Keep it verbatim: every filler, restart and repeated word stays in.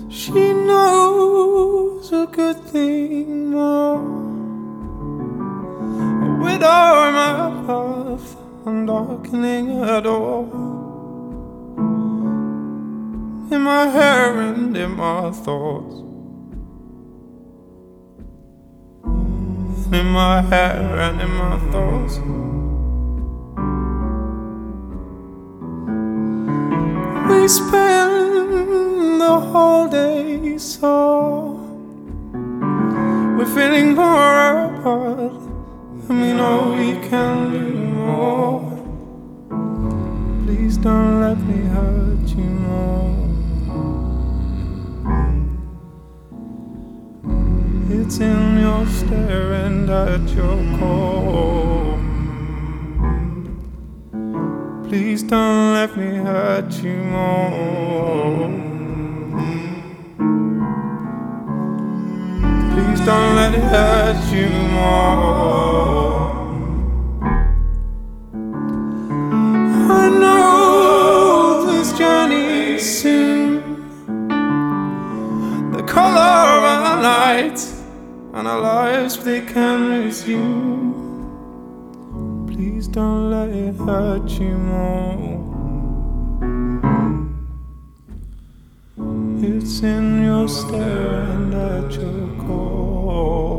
She knows a good thing more. With all my path, I'm darkening her door. In my hair and in my thoughts. In my hair and in my thoughts. We spend the whole day so. We're feeling more apart, and we know we can do more. Please don't let me hurt you more. It's in your stare and at your call. Please don't let me hurt you more. Please don't let it hurt you more. I know this journey soon. The color of our nights and our lives, they can resume. Please don't let it hurt you more. It's in your stare and at your call.